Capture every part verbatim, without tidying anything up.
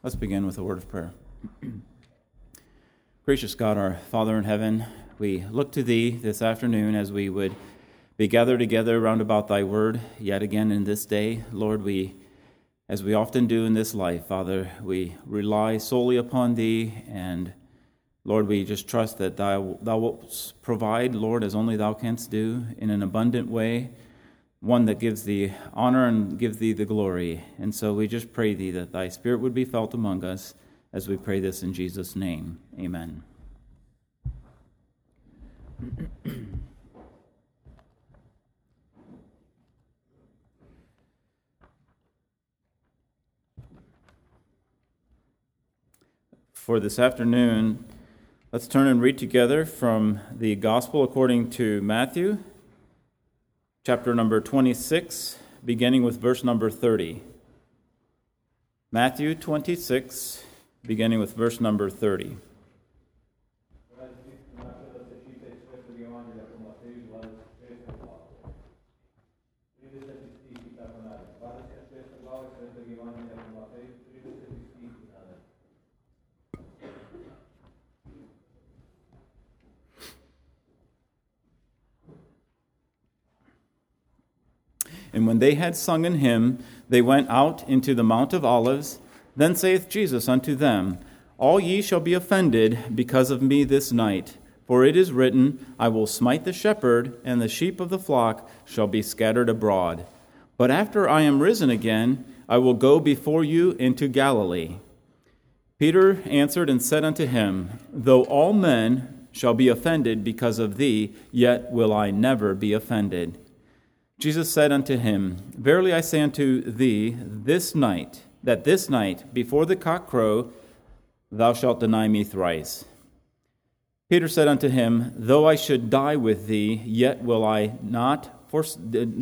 Let's begin with a word of prayer. Gracious God, our Father in heaven, we look to Thee this afternoon as we would be gathered together round about Thy word yet again in this day. Lord, we, as we often do in this life, Father, we rely solely upon Thee, and Lord, we just trust that Thou, thou wilt provide, Lord, as only Thou canst do in an abundant way, one that gives Thee honor and gives Thee the glory. And so we just pray Thee that Thy Spirit would be felt among us as we pray this in Jesus' name. Amen. For this afternoon, let's turn and read together from the Gospel according to Matthew, chapter number twenty-six, beginning with verse number thirty. Matthew twenty-six, beginning with verse number thirty. And when they had sung an hymn, they went out into the Mount of Olives. Then saith Jesus unto them, All ye shall be offended because of me this night. For it is written, I will smite the shepherd, and the sheep of the flock shall be scattered abroad. But after I am risen again, I will go before you into Galilee. Peter answered and said unto him, Though all men shall be offended because of thee, yet will I never be offended. Jesus said unto him, Verily I say unto thee, this night, that this night, before the cock crow, thou shalt deny me thrice. Peter said unto him, Though I should die with thee, yet will I not force,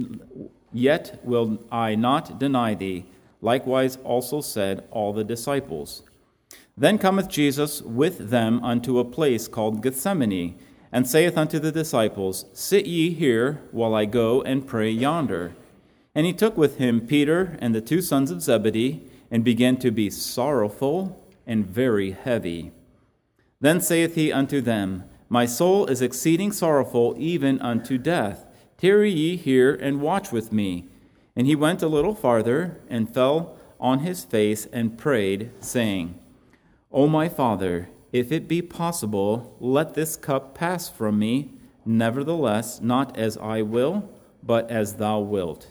yet will I not deny thee. Likewise also said all the disciples. Then cometh Jesus with them unto a place called Gethsemane, and saith unto the disciples, Sit ye here, while I go and pray yonder. And he took with him Peter and the two sons of Zebedee, and began to be sorrowful and very heavy. Then saith he unto them, My soul is exceeding sorrowful, even unto death. Tarry ye here, and watch with me. And he went a little farther, and fell on his face, and prayed, saying, O my Father, if it be possible, let this cup pass from me. Nevertheless, not as I will, but as thou wilt.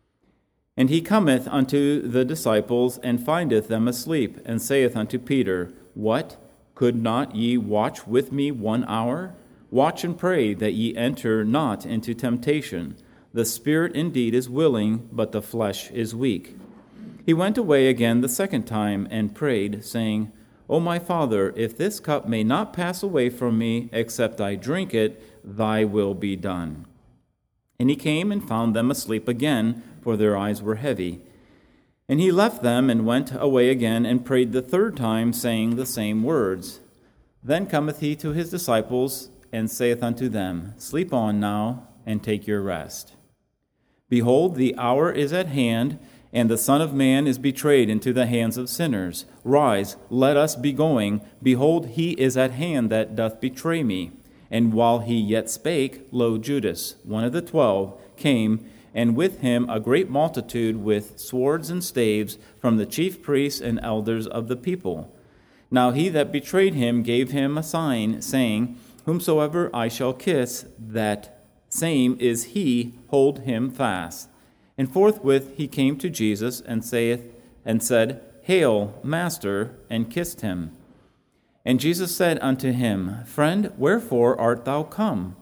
And he cometh unto the disciples, and findeth them asleep, and saith unto Peter, What? Could not ye watch with me one hour? Watch and pray, that ye enter not into temptation. The spirit indeed is willing, but the flesh is weak. He went away again the second time, and prayed, saying, O my Father, if this cup may not pass away from me, except I drink it, thy will be done. And he came and found them asleep again, for their eyes were heavy. And he left them and went away again, and prayed the third time, saying the same words. Then cometh he to his disciples, and saith unto them, Sleep on now, and take your rest. Behold, the hour is at hand, and the Son of Man is betrayed into the hands of sinners. Rise, let us be going. Behold, he is at hand that doth betray me. And while he yet spake, lo, Judas, one of the twelve, came, and with him a great multitude with swords and staves from the chief priests and elders of the people. Now he that betrayed him gave him a sign, saying, Whomsoever I shall kiss, that same is he, hold him fast. And forthwith he came to Jesus, and saith, and said, Hail, Master, and kissed him. And Jesus said unto him, Friend, wherefore art thou come?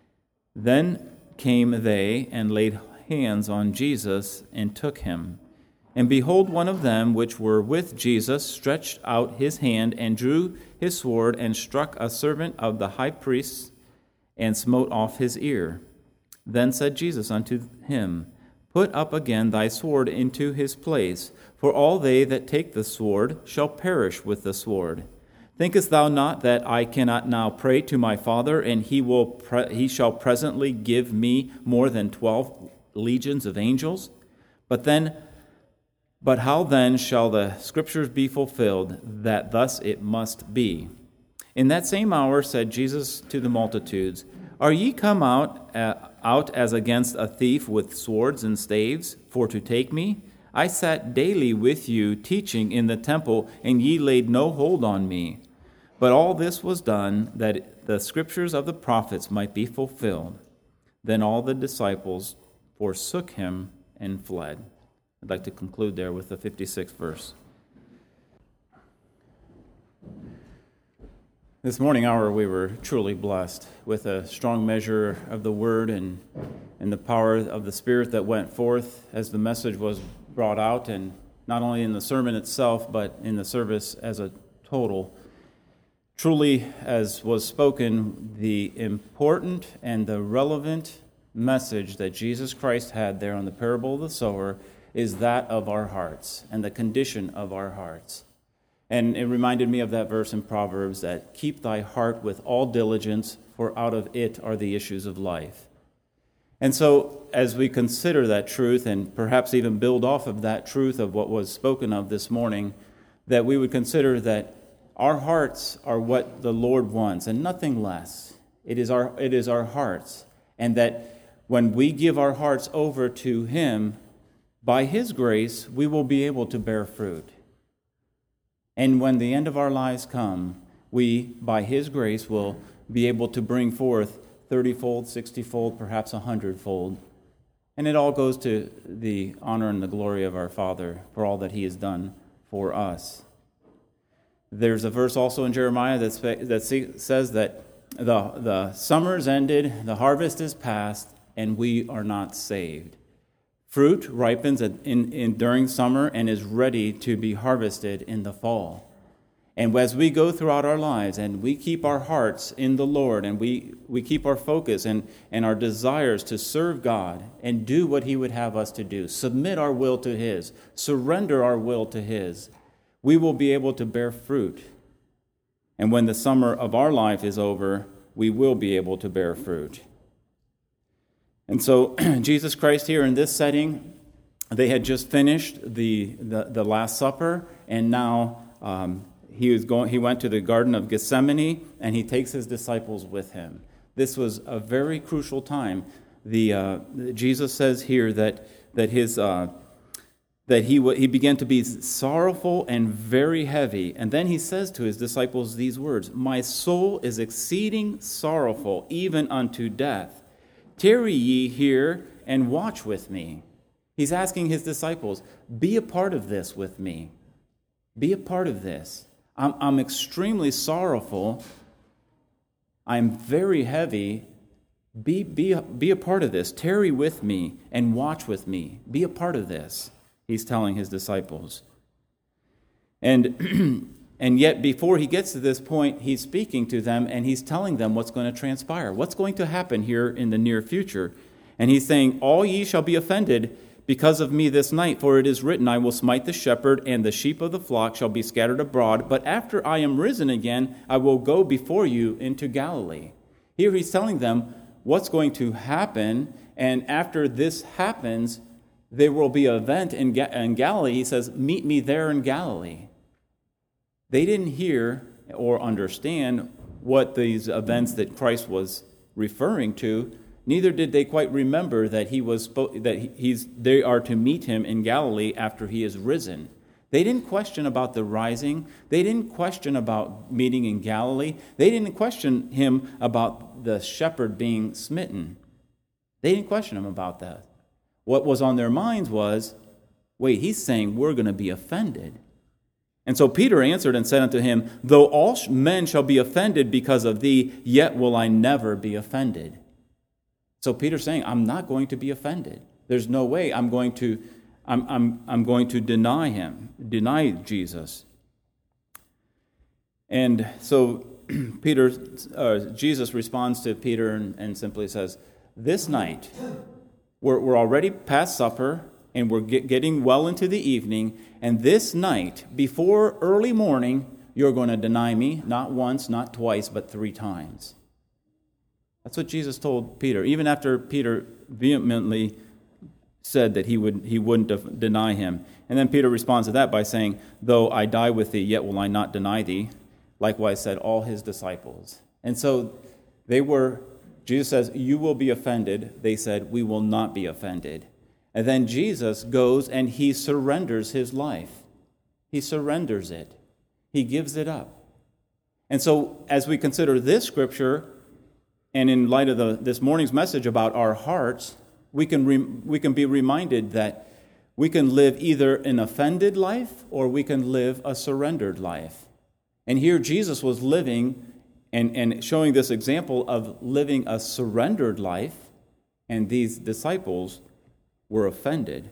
Then came they, and laid hands on Jesus, and took him. And behold, one of them which were with Jesus stretched out his hand, and drew his sword, and struck a servant of the high priest, and smote off his ear. Then said Jesus unto him, Put up again thy sword into his place, for all they that take the sword shall perish with the sword. Thinkest thou not that I cannot now pray to my Father, and he will pre- he shall presently give me more than twelve legions of angels? But then But how then shall the Scriptures be fulfilled, that thus it must be? In that same hour said Jesus to the multitudes, Are ye come out, uh, out as against a thief with swords and staves, for to take me? I sat daily with you teaching in the temple, and ye laid no hold on me. But all this was done, that the Scriptures of the prophets might be fulfilled. Then all the disciples forsook him and fled. I'd like to conclude there with the fifty-sixth verse. This morning hour we were truly blessed with a strong measure of the Word and, and the power of the Spirit that went forth as the message was brought out, and not only in the sermon itself, but in the service as a total. Truly, as was spoken, the important and the relevant message that Jesus Christ had there on the parable of the sower is that of our hearts and the condition of our hearts. And it reminded me of that verse in Proverbs that, keep thy heart with all diligence, for out of it are the issues of life. And so, as we consider that truth, and perhaps even build off of that truth of what was spoken of this morning, that we would consider that our hearts are what the Lord wants, and nothing less. It is our, it is our hearts. And that when we give our hearts over to Him, by His grace, we will be able to bear fruit. And when the end of our lives come, we, by His grace, will be able to bring forth thirty-fold, sixty-fold, perhaps a hundred-fold. And it all goes to the honor and the glory of our Father for all that He has done for us. There's a verse also in Jeremiah that, spe- that says that the, the summer's ended, the harvest is past, and we are not saved. Fruit ripens in, in, during summer and is ready to be harvested in the fall. And as we go throughout our lives and we keep our hearts in the Lord, and we, we keep our focus and, and our desires to serve God and do what He would have us to do, submit our will to His, surrender our will to His, we will be able to bear fruit. And when the summer of our life is over, we will be able to bear fruit. And so Jesus Christ here in this setting, they had just finished the, the, the Last Supper, and now um, he was going. He went to the Garden of Gethsemane, and he takes his disciples with him. This was a very crucial time. The uh, Jesus says here that that his uh, that he he began to be sorrowful and very heavy, and then he says to his disciples these words: "My soul is exceeding sorrowful, even unto death. Tarry ye here and watch with me." He's asking his disciples, be a part of this with me. Be a part of this. I'm, I'm extremely sorrowful. I'm very heavy. Be, be, a, be a part of this. Tarry with me and watch with me. Be a part of this, he's telling his disciples. And And yet, before he gets to this point, he's speaking to them, and he's telling them what's going to transpire, what's going to happen here in the near future. And he's saying, all ye shall be offended because of me this night, for it is written, I will smite the shepherd, and the sheep of the flock shall be scattered abroad. But after I am risen again, I will go before you into Galilee. Here he's telling them what's going to happen, and after this happens, there will be an event in, Ga- in Galilee. He says, meet me there in Galilee. They didn't hear or understand what these events that Christ was referring to. Neither did they quite remember that he was that he's they are to meet him in Galilee after he is risen. They didn't question about the rising. They didn't question about meeting in Galilee. They didn't question him about the shepherd being smitten. They didn't question him about that. What was on their minds was, wait, he's saying we're going to be offended. And so Peter answered and said unto him, though all men shall be offended because of thee, yet will I never be offended. So Peter's saying, I'm not going to be offended. There's no way I'm going to, I'm, I'm, I'm going to deny him, deny Jesus. And so Peter, uh, Jesus responds to Peter and, and simply says, this night, we're, we're already past supper, and we're get, getting well into the evening, and this night, before early morning, you're going to deny me, not once, not twice, but three times. That's what Jesus told Peter, even after Peter vehemently said that he would he wouldn't def- deny him. And then Peter responds to that by saying, though I die with thee, yet will I not deny thee. Likewise said all his disciples. And so they were, Jesus says, you will be offended. They said, we will not be offended. And then Jesus goes and he surrenders his life. He surrenders it. He gives it up. And so as we consider this scripture, and in light of the, this morning's message about our hearts, we can re, we can be reminded that we can live either an offended life or we can live a surrendered life. And here Jesus was living and, and showing this example of living a surrendered life, and these disciples were offended.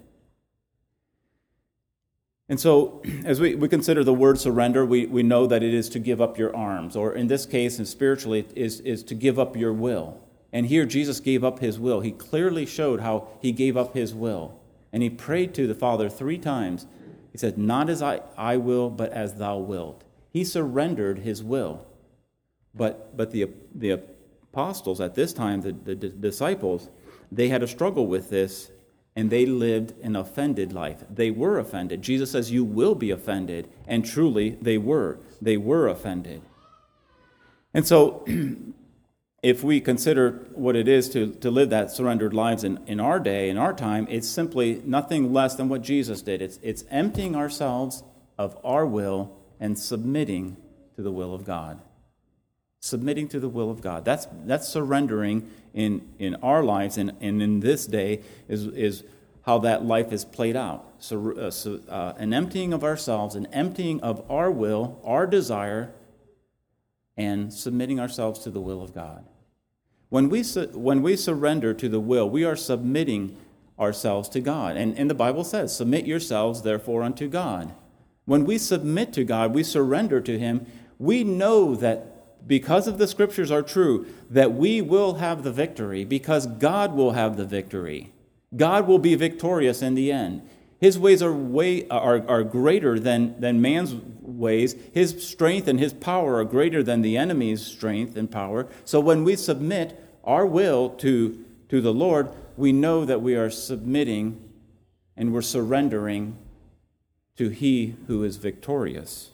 And so, as we, we consider the word surrender, we, we know that it is to give up your arms, or in this case, and spiritually, it is, is to give up your will. And here, Jesus gave up his will. He clearly showed how he gave up his will. And he prayed to the Father three times. He said, not as I, I will, but as thou wilt. He surrendered his will. But but the, the apostles at this time, the, the disciples, they had a struggle with this, and they lived an offended life. They were offended. Jesus says, you will be offended. And truly, they were. They were offended. And so, if we consider what it is to, to live that surrendered lives in, in our day, in our time, it's simply nothing less than what Jesus did. It's, it's emptying ourselves of our will and submitting to the will of God. Submitting to the will of God. That's that's surrendering in, in our lives, and, and in this day is, is how that life is played out. So, uh, so uh, an emptying of ourselves, an emptying of our will, our desire, and submitting ourselves to the will of God. When we su- when we surrender to the will, we are submitting ourselves to God. And, and the Bible says, submit yourselves therefore unto God. When we submit to God, we surrender to him, we know that because of the scriptures are true, that we will have the victory, because God will have the victory. God will be victorious in the end. His ways are way are, are greater than, than man's ways. His strength and his power are greater than the enemy's strength and power. So when we submit our will to, to the Lord, we know that we are submitting and we're surrendering to he who is victorious.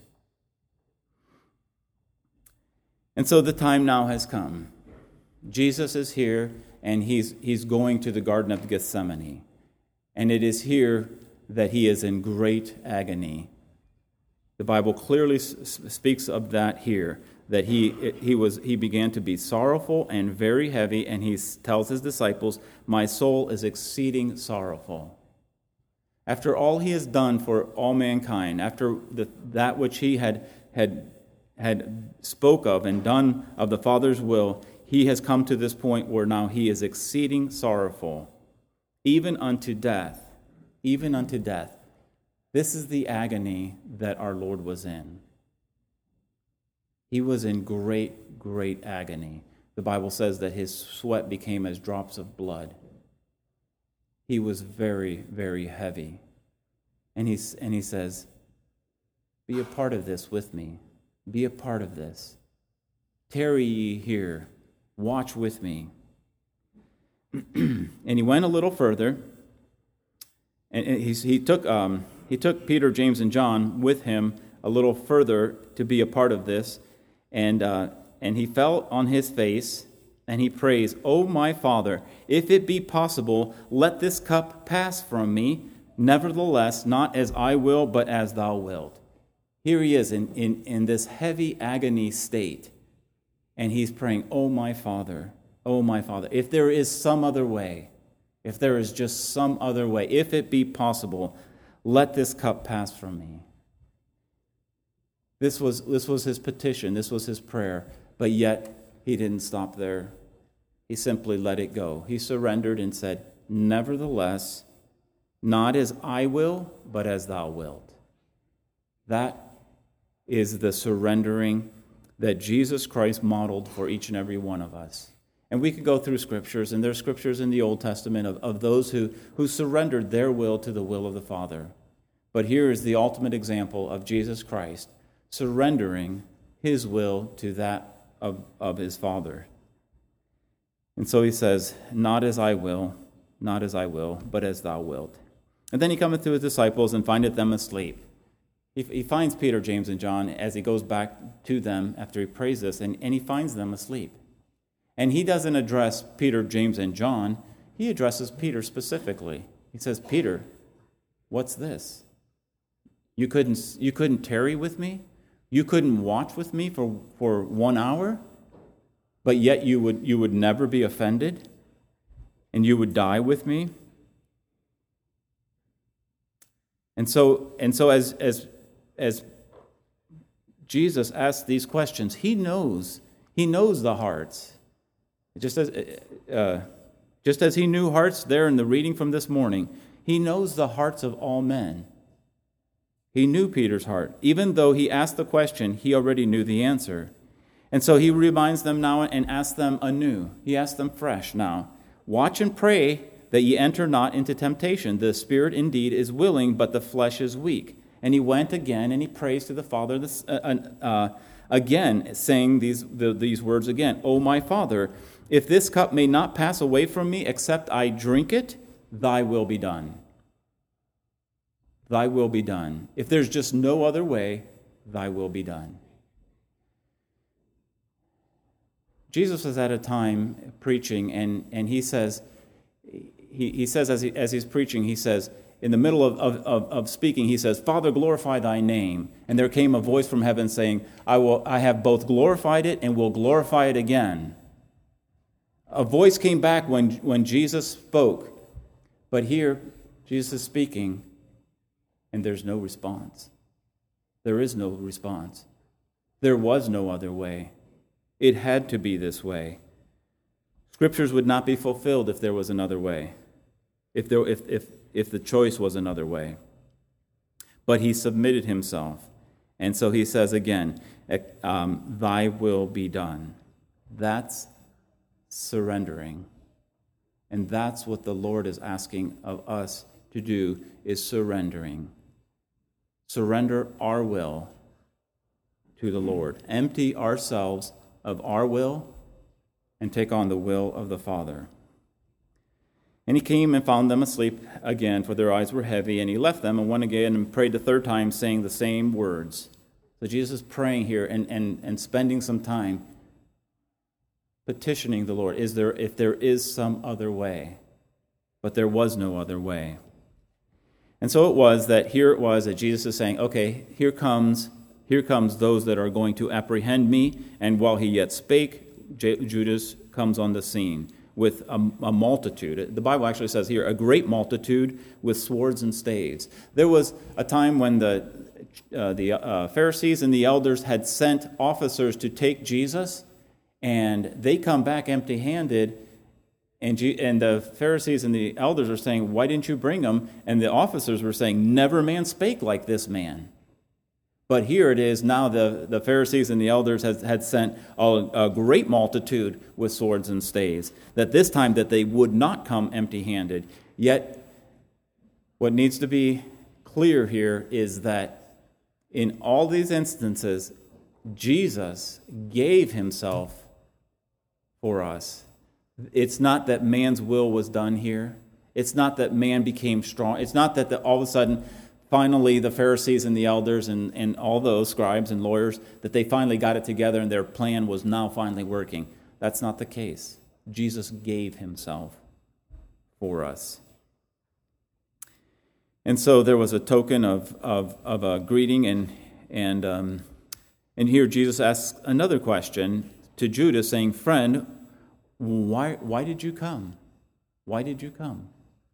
And so the time now has come. Jesus is here, and he's he's going to the Garden of Gethsemane. And it is here that he is in great agony. The Bible clearly s- speaks of that here, that he he was he began to be sorrowful and very heavy, and he tells his disciples, my soul is exceeding sorrowful. After all he has done for all mankind, after the, that which he had had had spoke of and done of the Father's will, he has come to this point where now he is exceeding sorrowful, even unto death, even unto death. This is the agony that our Lord was in. He was in great, great agony. The Bible says that his sweat became as drops of blood. He was very, very heavy. And, he's, and he says, be a part of this with me. Be a part of this. Tarry ye here. Watch with me. And he went a little further, and he, he took um, he took Peter, James, and John with him a little further to be a part of this, and uh, and he fell on his face and he prays, "O my Father, if it be possible, let this cup pass from me. Nevertheless, not as I will, but as thou wilt." Here he is in, in, in this heavy agony state. And he's praying, "Oh my Father, oh my Father, if there is some other way, if there is just some other way, if it be possible, let this cup pass from me." This was, this was his petition, this was his prayer, but yet he didn't stop there. He simply let it go. He surrendered and said, "Nevertheless, not as I will, but as thou wilt." That is the surrendering that Jesus Christ modeled for each and every one of us. And we could go through scriptures, and there's scriptures in the Old Testament of, of those who, who surrendered their will to the will of the Father. But here is the ultimate example of Jesus Christ surrendering his will to that of, of his Father. And so he says, "Not as I will, not as I will, but as thou wilt. And then he cometh to his disciples and findeth them asleep. He, he finds Peter, James, and John as he goes back to them after he prays this, and, and he finds them asleep. And he doesn't address Peter, James, and John. He addresses Peter specifically. He says, Peter, what's this? You couldn't, you couldn't tarry with me? You couldn't watch with me for, for one hour? But yet you would, you would never be offended? And you would die with me? And so, and so as, as, as Jesus asks these questions, he knows, he knows the hearts. Just as, uh, just as he knew hearts there in the reading from this morning, he knows the hearts of all men. He knew Peter's heart. Even though he asked the question, he already knew the answer. And so he reminds them now and asks them anew. He asks them fresh now. Watch and pray that ye enter not into temptation. The spirit indeed is willing, but the flesh is weak. And he went again and he prays to the Father this, uh, uh, again, saying these, the, these words again. O my Father, if this cup may not pass away from me except I drink it, thy will be done. Thy will be done. If there's just no other way, thy will be done. Jesus was at a time preaching, and, and he says, he, he says as, he, as he's preaching, he says, in the middle of, of, of speaking, he says, Father, glorify thy name. And there came a voice from heaven saying, I will, I have both glorified it and will glorify it again. A voice came back when, when Jesus spoke. But here, Jesus is speaking, and there's no response. There is no response. There was no other way. It had to be this way. Scriptures would not be fulfilled if there was another way, if there, if, if, if the choice was another way. But he submitted himself. And so he says again, um, thy will be done. That's surrendering. And that's what the Lord is asking of us to do, is surrendering. Surrender our will to the Lord. Empty ourselves of our will and take on the will of the Father. And he came and found them asleep again, for their eyes were heavy, and he left them and went again and prayed the third time, saying the same words. So Jesus is praying here and, and, and spending some time petitioning the Lord, is there, if there is some other way. But there was no other way. And so it was that here it was that Jesus is saying, okay, here comes Here comes those that are going to apprehend me. And while he yet spake, J- Judas comes on the scene with a, a multitude. The Bible actually says here, a great multitude with swords and staves. There was a time when the, uh, the uh, Pharisees and the elders had sent officers to take Jesus, and they come back empty-handed. And, G- and the Pharisees and the elders are saying, why didn't you bring him? And the officers were saying, never man spake like this man. But here it is, now the, the Pharisees and the elders had, had sent a, a great multitude with swords and staves, that this time that they would not come empty-handed. Yet, what needs to be clear here is that in all these instances, Jesus gave himself for us. It's not that man's will was done here. It's not that man became strong. It's not that the, all of a sudden, finally, the Pharisees and the elders and, and all those scribes and lawyers, that they finally got it together and their plan was now finally working. That's not the case. Jesus gave himself for us. And so there was a token of, of, of a greeting, and, and, um, and here Jesus asks another question to Judas, saying, friend, why, why did you come? Why did you come?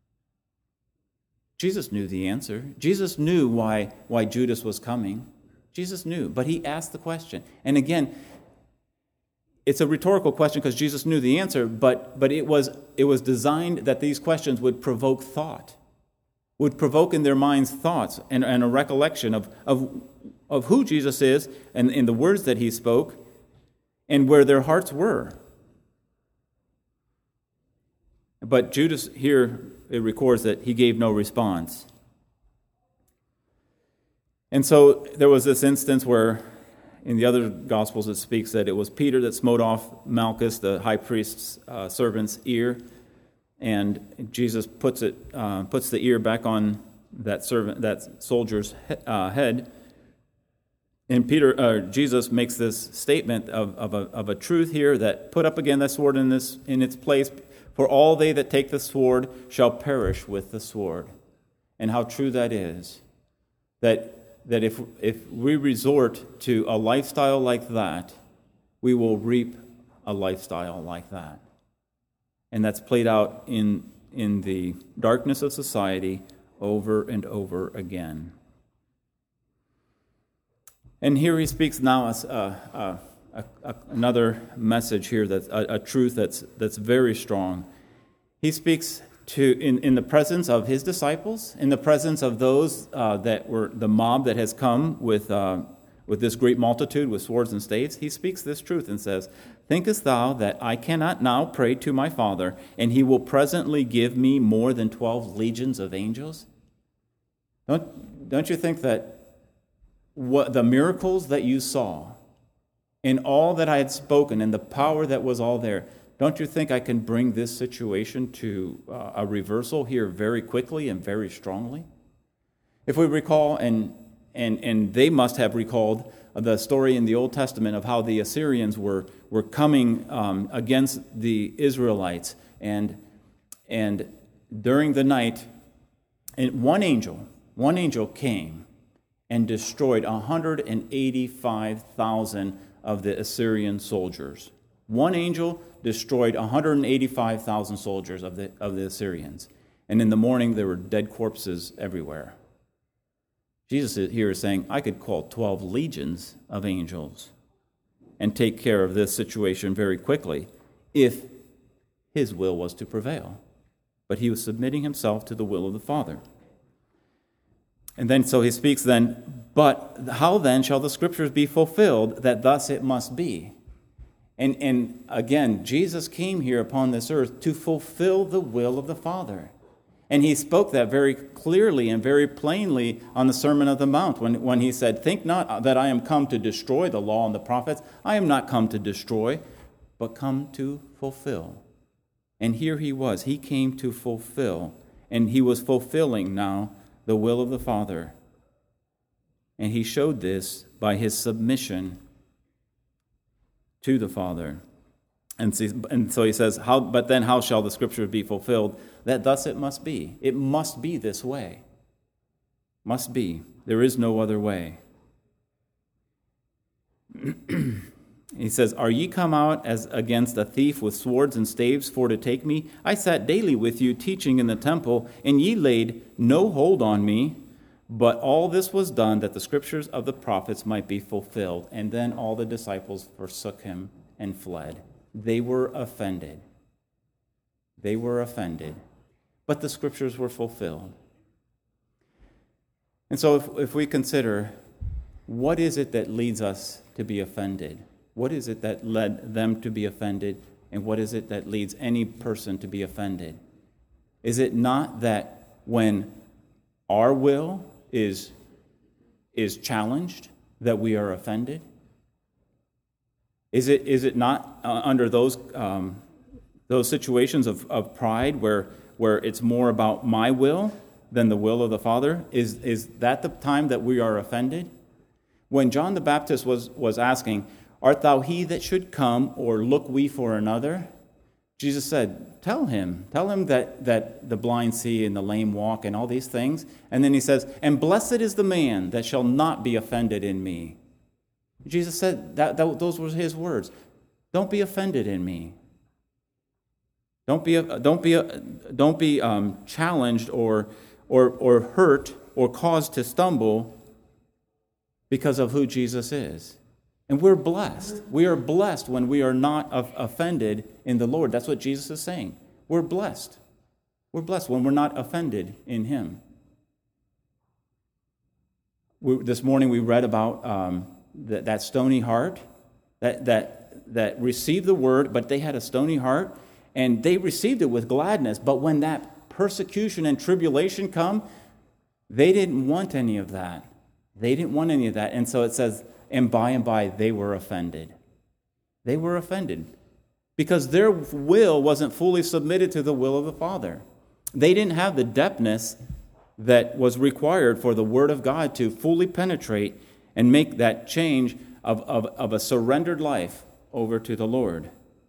Jesus knew the answer. Jesus knew why, why Judas was coming. Jesus knew, but he asked the question. And again, it's a rhetorical question because Jesus knew the answer, but, but it was, it was designed that these questions would provoke thought, would provoke in their minds thoughts and, and a recollection of, of, of who Jesus is and in the words that he spoke and where their hearts were. But Judas here, it records that he gave no response. And so there was this instance where in the other Gospels it speaks that it was Peter that smote off Malchus, the high priest's uh, servant's ear. and Jesus puts it uh, puts the ear back on that servant, that soldier's uh, head. And Peter, uh, Jesus makes this statement of, of, a, of a truth here that put up again the sword in this in its place. For all they that take the sword shall perish with the sword. And how true that is. That that if if we resort to a lifestyle like that, we will reap a lifestyle like that. And that's played out in in the darkness of society over and over again. And here he speaks now as uh, uh, a, a, another message here, that's a, a truth that's that's very strong. He speaks to in, in the presence of his disciples, in the presence of those uh, that were the mob that has come with uh, with this great multitude with swords and staves. He speaks this truth and says, "Thinkest thou that I cannot now pray to my Father, and he will presently give me more than twelve legions of angels?" Don't don't you think that what the miracles that you saw, and all that I had spoken, and the power that was all there, don't you think I can bring this situation to uh, a reversal here very quickly and very strongly? If we recall, and and and they must have recalled the story in the Old Testament of how the Assyrians were were coming um, against the Israelites, and and during the night, and one angel, one angel came and destroyed one hundred eighty-five thousand of the Assyrian soldiers. One angel destroyed one hundred eighty-five thousand soldiers of the of the Assyrians. And in the morning, there were dead corpses everywhere. Jesus here is saying, I could call twelve legions of angels and take care of this situation very quickly if his will was to prevail. But he was submitting himself to the will of the Father. And then so he speaks then, but how then shall the scriptures be fulfilled that thus it must be? And, and again, Jesus came here upon this earth to fulfill the will of the Father. And he spoke that very clearly and very plainly on the Sermon on the Mount when, when he said, "Think not that I am come to destroy the law and the prophets. I am not come to destroy, but come to fulfill." And here he was. He came to fulfill. And he was fulfilling now the will of the Father. And he showed this by his submission to the Father. And so, and so he says, "How? But then how shall the scripture be fulfilled? That thus it must be." It must be this way. Must be. There is no other way. He says, "Are ye come out as against a thief with swords and staves for to take me? I sat daily with you teaching in the temple, and ye laid no hold on me. But all this was done that the scriptures of the prophets might be fulfilled." And then all the disciples forsook him and fled. They were offended. They were offended. But the scriptures were fulfilled. And so if, if we consider, what is it that leads us to be offended? What is it that led them to be offended? And what is it that leads any person to be offended? Is it not that when our will is, is challenged, that we are offended? Is it is it not uh, under those um, those situations of, of pride where where it's more about my will than the will of the Father? Is is that the time that we are offended? When John the Baptist was was asking, "Art thou he that should come, or look we for another?" Jesus said, "Tell him, tell him that that the blind see and the lame walk and all these things." And then he says, "And blessed is the man that shall not be offended in me." Jesus said that, that those were his words. Don't be offended in me. Don't be don't be don't be um, challenged or or or hurt or caused to stumble because of who Jesus is. And we're blessed. We are blessed when we are not offended in the Lord. That's what Jesus is saying. We're blessed. We're blessed when we're not offended in Him. We, this morning we read about um, that, that stony heart that that that received the word, but they had a stony heart, and they received it with gladness. But when that persecution and tribulation come, they didn't want any of that. They didn't want any of that. And so it says, and by and by they were offended. They were offended. because their will wasn't fully submitted to the will of the Father. They didn't have the depthness that was required for the Word of God to fully penetrate and make that change of, of, of a surrendered life over to the Lord.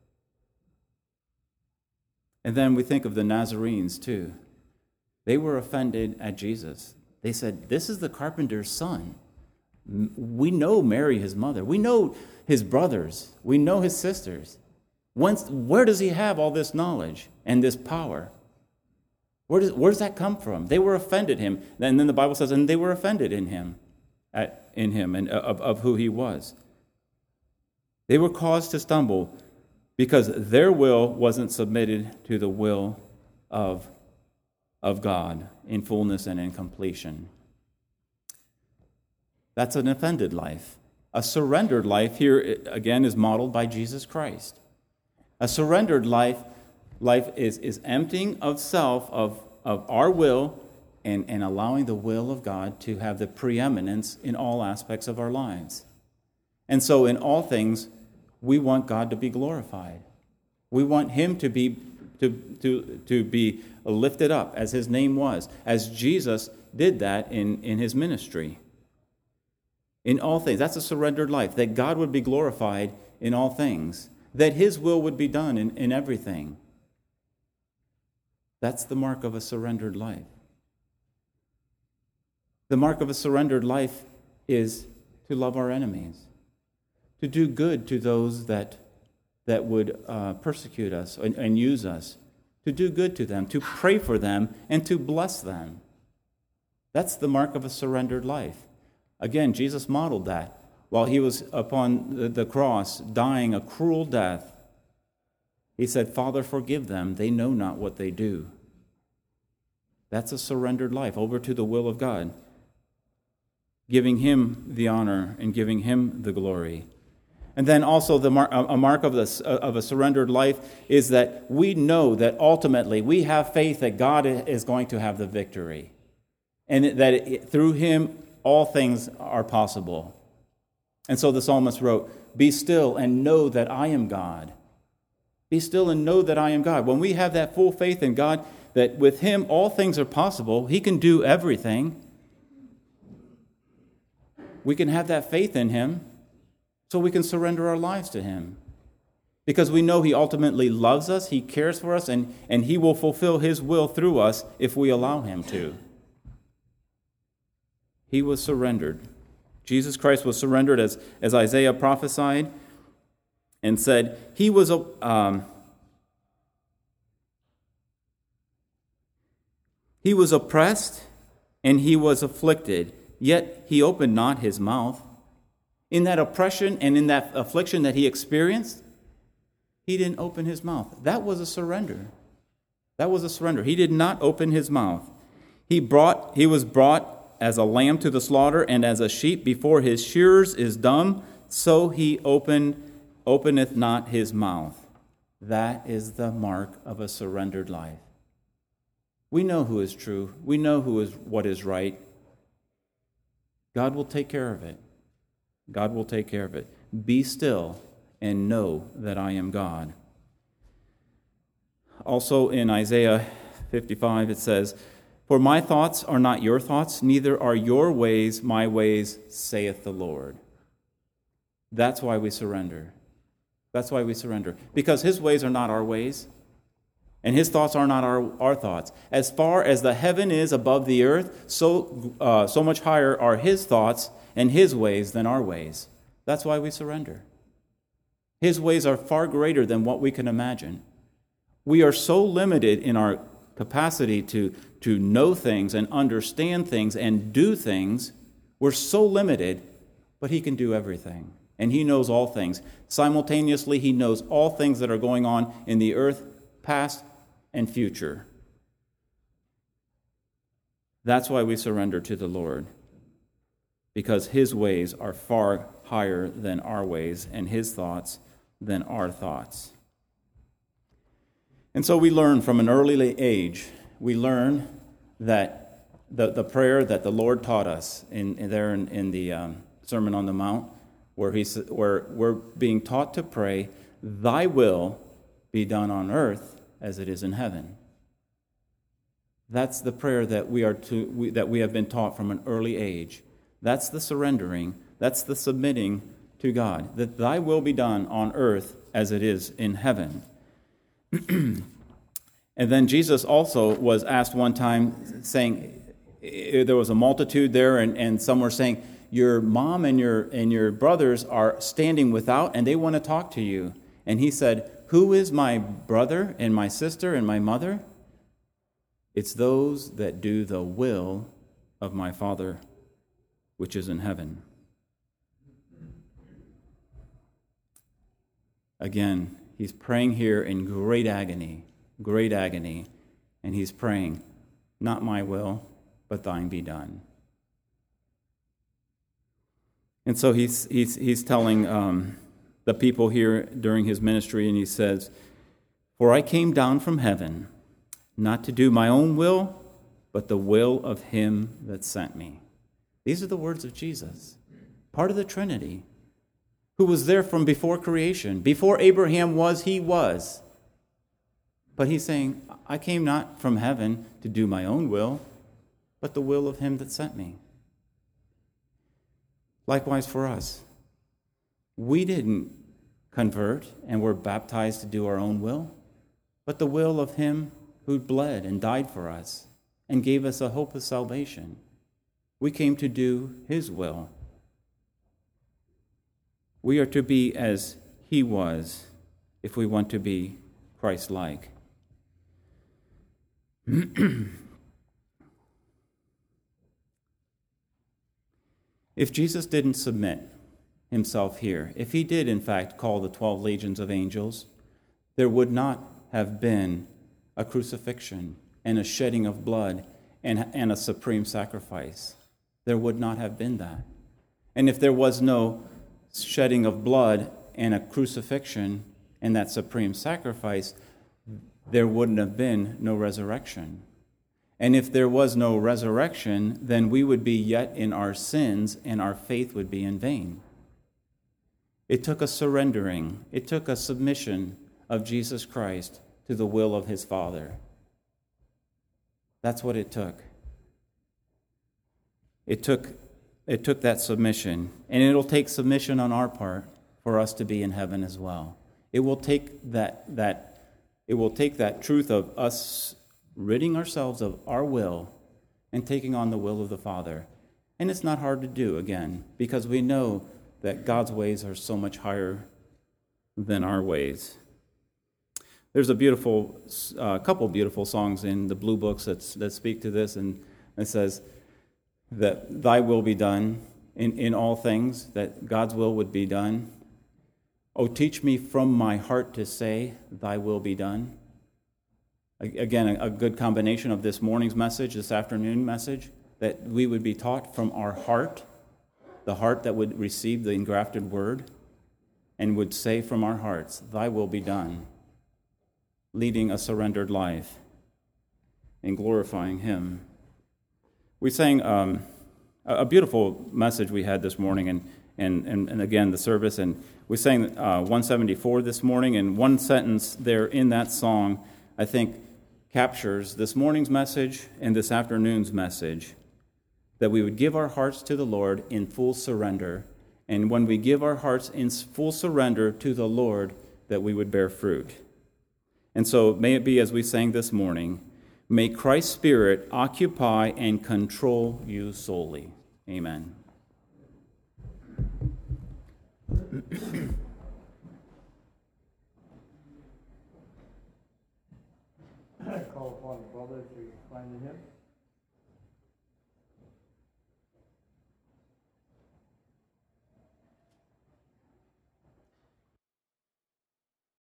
And then we think of the Nazarenes too. They were offended at Jesus. They said, this is the carpenter's son. We know Mary, his mother. We know his brothers. We know his sisters. Whence, where does he have all this knowledge and this power? Where does, where does that come from? They were offended him. And then the Bible says, and they were offended in him, at, in him, and of, of who he was. They were caused to stumble because their will wasn't submitted to the will of, of God in fullness and in completion. That's an offended life. A surrendered life here, again, is modeled by Jesus Christ. A surrendered life life is, is emptying of self, of, of our will, and, and allowing the will of God to have the preeminence in all aspects of our lives. And so in all things, we want God to be glorified. We want him to be to, to, to be lifted up as his name was, as Jesus did that in, in his ministry. In all things, that's a surrendered life, that God would be glorified in all things, that his will would be done in, in everything. That's the mark of a surrendered life. The mark of a surrendered life is to love our enemies, to do good to those that, that would uh, persecute us and, and use us, to do good to them, to pray for them, and to bless them. That's the mark of a surrendered life. Again, Jesus modeled that while he was upon the, the cross, dying a cruel death. He said, Father, forgive them. They know not what they do. That's a surrendered life over to the will of God, giving him the honor and giving him the glory. And then also the mar- a mark of, the, of a surrendered life is that we know that ultimately we have faith that God is going to have the victory, and that it, through him all things are possible. And so the psalmist wrote, be still and know that I am God. Be still and know that I am God. When we have that full faith in God, that with him all things are possible, he can do everything. We can have that faith in him so we can surrender our lives to him. Because we know he ultimately loves us, he cares for us, and, and he will fulfill his will through us if we allow him to. He was surrendered. Jesus Christ was surrendered as, as Isaiah prophesied and said, he was a... Um, He was oppressed and he was afflicted, yet he opened not his mouth. In that oppression and in that affliction that he experienced, he didn't open his mouth. That was a surrender. That was a surrender. He did not open his mouth. He brought. He was brought as a lamb to the slaughter, and as a sheep before his shearers is dumb, so he opened, openeth not his mouth. That is the mark of a surrendered life. We know who is true. We know who is what is right. God will take care of it. God will take care of it. Be still and know that I am God. Also in Isaiah fifty-five it says, for my thoughts are not your thoughts, neither are your ways my ways, saith the Lord. That's why we surrender. That's why we surrender. Because his ways are not our ways. And his thoughts are not our, our thoughts. As far as the heaven is above the earth, so uh, so much higher are his thoughts and his ways than our ways. That's why we surrender. His ways are far greater than what we can imagine. We are so limited in our capacity to, to know things and understand things and do things. We're so limited, but he can do everything. And he knows all things. Simultaneously, he knows all things that are going on in the earth, past and future. That's why we surrender to the Lord, because his ways are far higher than our ways, and his thoughts than our thoughts. And so we learn from an early age, we learn that the, the prayer that the Lord taught us in, in there in, in the um, Sermon on the Mount, where he where we're being taught to pray, thy will be done on earth as it is in heaven. That's the prayer that we are to we, that we have been taught from an early age. That's the surrendering. That's the submitting to God. That thy will be done on earth as it is in heaven. And then Jesus also was asked one time, saying, there was a multitude there, and, and some were saying, your mom and your and your brothers are standing without, and they want to talk to you. And he said, who is my brother and my sister and my mother? It's those that do the will of my Father which is in heaven. Again, he's praying here in great agony, great agony, and he's praying, not my will, but thine be done. And so he's he's he's telling um, the people here during his ministry, and he says, for I came down from heaven, not to do my own will, but the will of him that sent me. These are the words of Jesus, part of the Trinity, who was there from before creation. Before Abraham was, he was. But he's saying, I came not from heaven to do my own will, but the will of him that sent me. Likewise for us. We didn't convert and were baptized to do our own will, but the will of him who bled and died for us and gave us a hope of salvation. We came to do his will. We are to be as he was if we want to be Christ-like. If Jesus didn't submit himself here, if he did in fact call the twelve legions of angels, there would not have been a crucifixion and a shedding of blood and, and a supreme sacrifice. There would not have been that. And if there was no shedding of blood and a crucifixion and that supreme sacrifice, there wouldn't have been no resurrection. And if there was no resurrection, then we would be yet in our sins and our faith would be in vain. It took a surrendering, it took a submission of Jesus Christ to the will of his Father. That's what it took. It took it took that submission, and it'll take submission on our part for us to be in heaven as well. It will take that that it will take that truth of us ridding ourselves of our will and taking on the will of the Father. And it's not hard to do, again, because we know that God's ways are so much higher than our ways. There's a beautiful, a uh, couple beautiful songs in the Blue Books that, that speak to this, and it says that thy will be done in, in all things, that God's will would be done. Oh, teach me from my heart to say, thy will be done. Again, a good combination of this morning's message, this afternoon message, that we would be taught from our heart, the heart that would receive the engrafted word, and would say from our hearts, thy will be done, leading a surrendered life and glorifying him. We sang um, a beautiful message we had this morning, and, and, and, and again, the service, and we sang uh, one seventy-four this morning, and one sentence there in that song, I think, captures this morning's message and this afternoon's message, that we would give our hearts to the Lord in full surrender, and when we give our hearts in full surrender to the Lord, that we would bear fruit. And so may it be as we sang this morning, may Christ's Spirit occupy and control you solely. Amen. Call upon the brother to find the hymn.